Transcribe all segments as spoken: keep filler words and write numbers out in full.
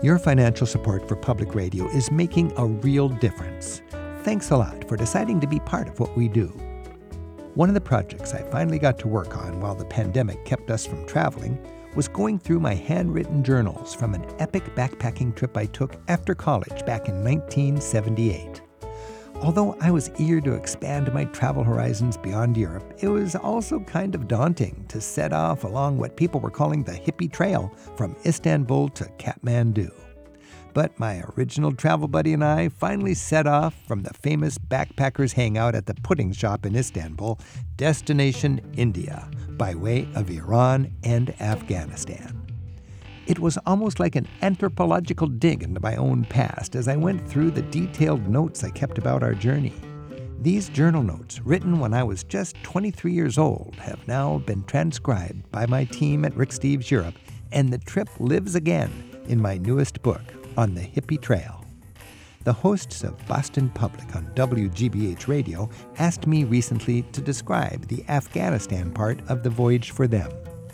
Your financial support for public radio is making a real difference. Thanks a lot for deciding to be part of what we do. One of the projects I finally got to work on while the pandemic kept us from traveling was going through my handwritten journals from an epic backpacking trip I took after college back in nineteen seventy-eight. Although I was eager to expand my travel horizons beyond Europe, it was also kind of daunting to set off along what people were calling the hippie trail from Istanbul to Kathmandu. But my original travel buddy and I finally set off from the famous backpackers hangout at the pudding shop in Istanbul, destination India, by way of Iran and Afghanistan. It was almost like an anthropological dig into my own past as I went through the detailed notes I kept about our journey. These journal notes, written when I was just twenty-three years old, have now been transcribed by my team at Rick Steves Europe, and the trip lives again in my newest book, On the Hippie Trail. The hosts of Boston Public on W G B H Radio asked me recently to describe the Afghanistan part of the voyage for them.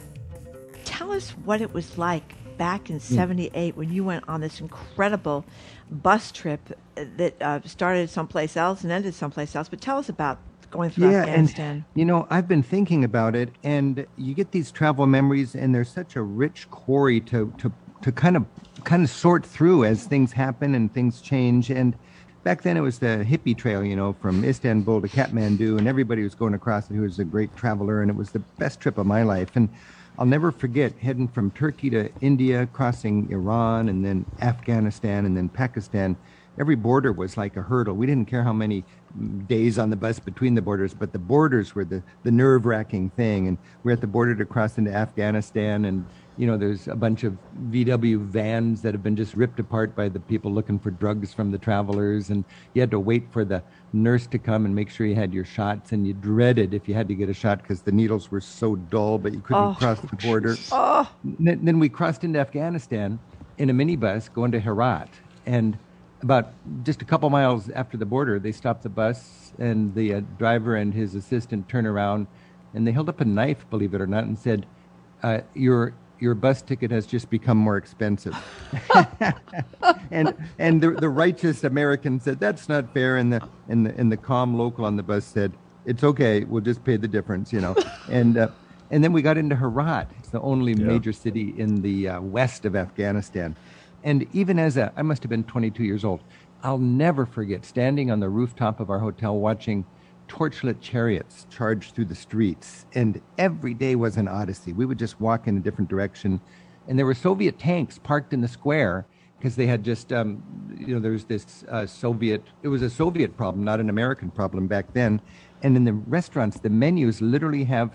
Tell us what it was like back in seventy-eight when you went on this incredible bus trip that uh, started someplace else and ended someplace else. But tell us about going through yeah, Afghanistan. And, you know, I've been thinking about it, and you get these travel memories, and there's such a rich quarry to to to kind of kind of sort through as things happen and things change. And back then it was the hippie trail, you know, from Istanbul to Kathmandu, and everybody was going across it who was a great traveler, and it was the best trip of my life. And I'll never forget heading from Turkey to India, crossing Iran, and then Afghanistan, and then Pakistan. Every border was like a hurdle. We didn't care how many days on the bus between the borders, but the borders were the, the nerve-wracking thing. And we're at the border to cross into Afghanistan, and you know, there's a bunch of V W vans that have been just ripped apart by the people looking for drugs from the travelers, and you had to wait for the nurse to come and make sure you had your shots, and you dreaded if you had to get a shot because the needles were so dull, but you couldn't oh. cross the border. Oh. Then, then we crossed into Afghanistan in a minibus going to Herat, and about just a couple miles after the border, they stopped the bus, and the uh, driver and his assistant turned around, and they held up a knife, believe it or not, and said, uh, your your bus ticket has just become more expensive. and and the, the righteous American said, that's not fair, and the, and the and the calm local on the bus said, it's okay, we'll just pay the difference, you know. and uh, and then we got into Herat. It's the only yeah. major city in the uh, west of Afghanistan. And even as a, I must have been twenty-two years old, I'll never forget standing on the rooftop of our hotel watching torchlit chariots charge through the streets. And every day was an odyssey. We would just walk in a different direction. And there were Soviet tanks parked in the square because they had just, um, you know, there was this uh, Soviet, it was a Soviet problem, not an American problem back then. And in the restaurants, the menus literally have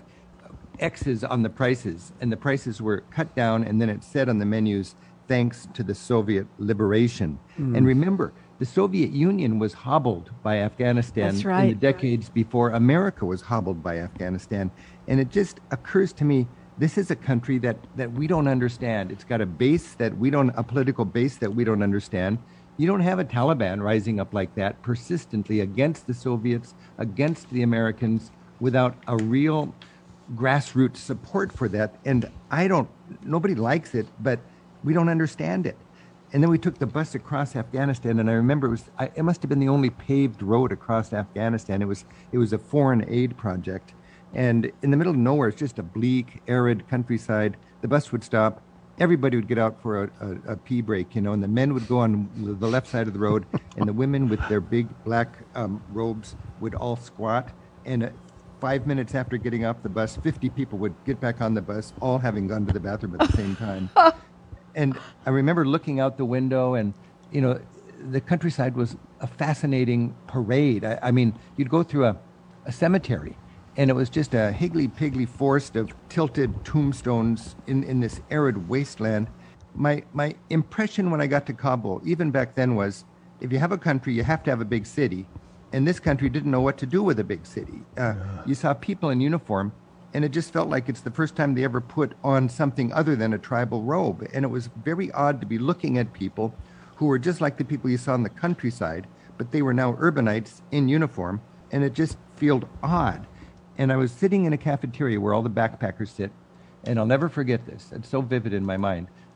X's on the prices. And the prices were cut down, and then it said on the menus, thanks to the Soviet liberation. Mm. And remember, the Soviet Union was hobbled by Afghanistan That's right. in the decades before America was hobbled by Afghanistan. And it just occurs to me, this is a country that, that we don't understand. It's got a base that we don't, a political base that we don't understand. You don't have a Taliban rising up like that persistently against the Soviets, against the Americans, without a real grassroots support for that. And I don't, nobody likes it, but we don't understand it. And then we took the bus across Afghanistan, and I remember it was, I, it must have been the only paved road across Afghanistan. It was, it was a foreign aid project. And in the middle of nowhere, it's just a bleak, arid countryside. The bus would stop. Everybody would get out for a, a, a pee break, you know, and the men would go on the left side of the road, and the women with their big black um, robes would all squat. And uh, five minutes after getting off the bus, fifty people would get back on the bus, all having gone to the bathroom at the same time. And I remember looking out the window, and, you know, the countryside was a fascinating parade. I, I mean, you'd go through a, a cemetery, and it was just a higgledy-piggledy forest of tilted tombstones in, in this arid wasteland. My, my impression when I got to Kabul, even back then, was if you have a country, you have to have a big city. And this country didn't know what to do with a big city. Uh, yeah. You saw people in uniform, and it just felt like it's the first time they ever put on something other than a tribal robe. And it was very odd to be looking at people who were just like the people you saw in the countryside, but they were now urbanites in uniform, and it just felt odd. And I was sitting in a cafeteria where all the backpackers sit, and I'll never forget this. It's so vivid in my mind.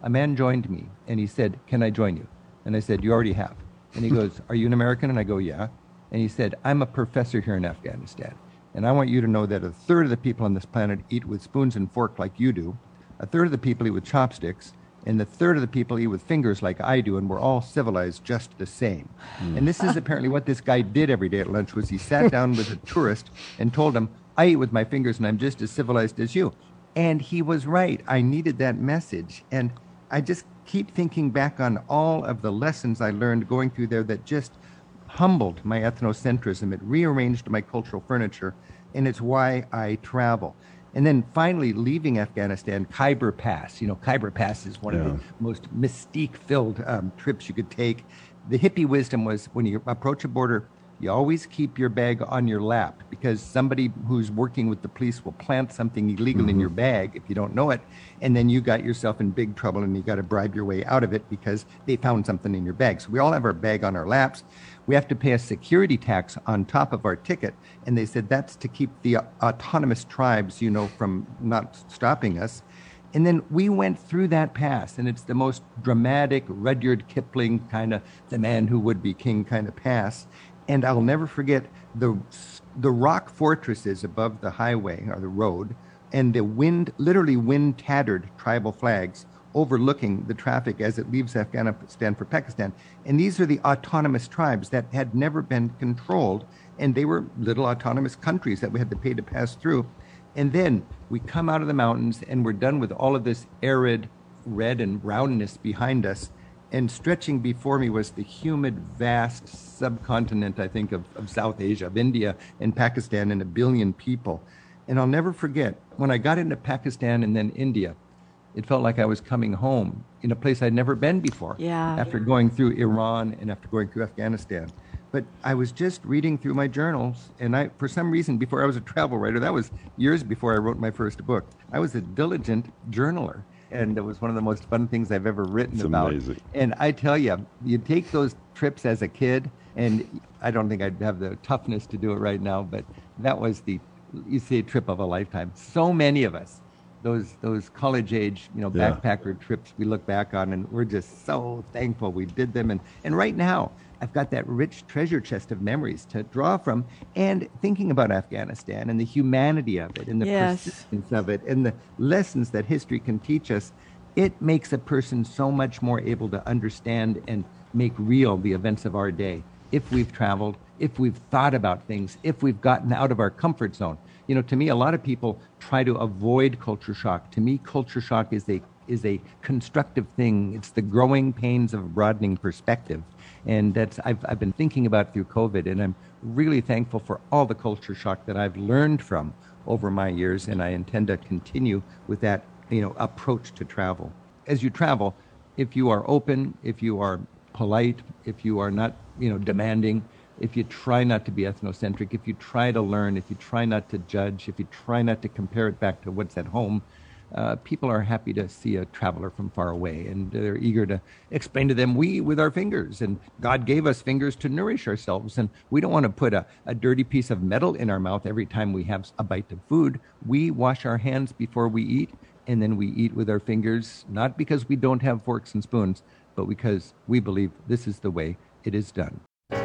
a man joined me and he said, "Can I join you?" And I said, "You already have." And he goes, "Are you an American?" And I go, "Yeah." And he said, "I'm a professor here in Afghanistan. And I want you to know that a third of the people on this planet eat with spoons and forks like you do. A third of the people eat with chopsticks. And the third of the people eat with fingers like I do. And we're all civilized just the same." Mm. And this is apparently what this guy did every day at lunch was he sat down with a tourist and told him, "I eat with my fingers and I'm just as civilized as you." And he was right. I needed that message. And I just keep thinking back on all of the lessons I learned going through there that just humbled my ethnocentrism. It rearranged my cultural furniture, and it's why I travel. And then finally leaving Afghanistan, Khyber Pass. You know, Khyber Pass is one yeah. of the most mystique-filled um, trips you could take. The hippie wisdom was when you approach a border, you always keep your bag on your lap because somebody who's working with the police will plant something illegal mm-hmm. in your bag if you don't know it. And then you got yourself in big trouble and you got to bribe your way out of it because they found something in your bag. So we all have our bag on our laps. We have to pay a security tax on top of our ticket. And they said that's to keep the autonomous tribes, you know, from not stopping us. And then we went through that pass, and it's the most dramatic Rudyard Kipling kind of the man who would be king kind of pass. And I'll never forget the the rock fortresses above the highway or the road and the wind, literally wind tattered tribal flags overlooking the traffic as it leaves Afghanistan for Pakistan. And these are the autonomous tribes that had never been controlled. And they were little autonomous countries that we had to pay to pass through. And then we come out of the mountains and we're done with all of this arid red and brownness behind us. And stretching before me was the humid, vast subcontinent, I think, of, of South Asia, of India and Pakistan, and a billion people. And I'll never forget, when I got into Pakistan and then India, it felt like I was coming home in a place I'd never been before. Yeah. After going through Iran and after going through Afghanistan. But I was just reading through my journals, and I, for some reason, before I was a travel writer, that was years before I wrote my first book, I was a diligent journaler. And it was one of the most fun things I've ever written it's about. Amazing. And I tell you, you take those trips as a kid, and I don't think I'd have the toughness to do it right now, but that was the, you say, trip of a lifetime. So many of us, those those college age, you know, yeah. backpacker trips we look back on, and we're just so thankful we did them. And, and right now, I've got that rich treasure chest of memories to draw from, and thinking about Afghanistan and the humanity of it and the yes. persistence of it and the lessons that history can teach us, it makes a person so much more able to understand and make real the events of our day. If we've traveled, if we've thought about things, if we've gotten out of our comfort zone. You know, to me, a lot of people try to avoid culture shock. To me, culture shock is a is a constructive thing. It's the growing pains of broadening perspective. And that's I've I've been thinking about through COVID, and I'm really thankful for all the culture shock that I've learned from over my years, and I intend to continue with that, you know, approach to travel. As you travel, if you are open, if you are polite, if you are not, you know, demanding, if you try not to be ethnocentric, if you try to learn, if you try not to judge, if you try not to compare it back to what's at home, Uh, people are happy to see a traveler from far away, and they're eager to explain to them, we with our fingers, and God gave us fingers to nourish ourselves, and we don't want to put a, a dirty piece of metal in our mouth every time we have a bite of food. We wash our hands before we eat, and then we eat with our fingers, not because we don't have forks and spoons, but because we believe this is the way it is done.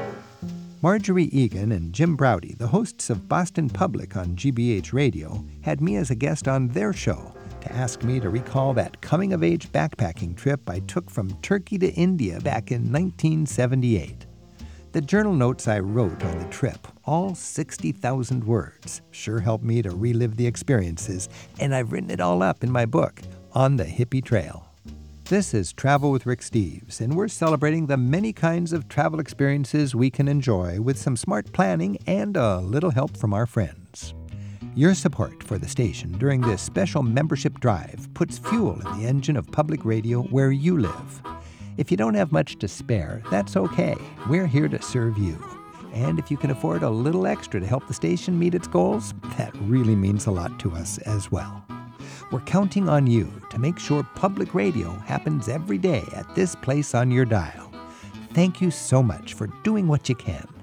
Marjorie Egan and Jim Braude, the hosts of Boston Public on G B H Radio, had me as a guest on their show to ask me to recall that coming-of-age backpacking trip I took from Turkey to India back in nineteen seventy-eight. The journal notes I wrote on the trip, all sixty thousand words, sure helped me to relive the experiences, and I've written it all up in my book, On the Hippie Trail. This is Travel with Rick Steves, and we're celebrating the many kinds of travel experiences we can enjoy with some smart planning and a little help from our friends. Your support for the station during this special membership drive puts fuel in the engine of public radio where you live. If you don't have much to spare, that's okay. We're here to serve you. And if you can afford a little extra to help the station meet its goals, that really means a lot to us as well. We're counting on you to make sure public radio happens every day at this place on your dial. Thank you so much for doing what you can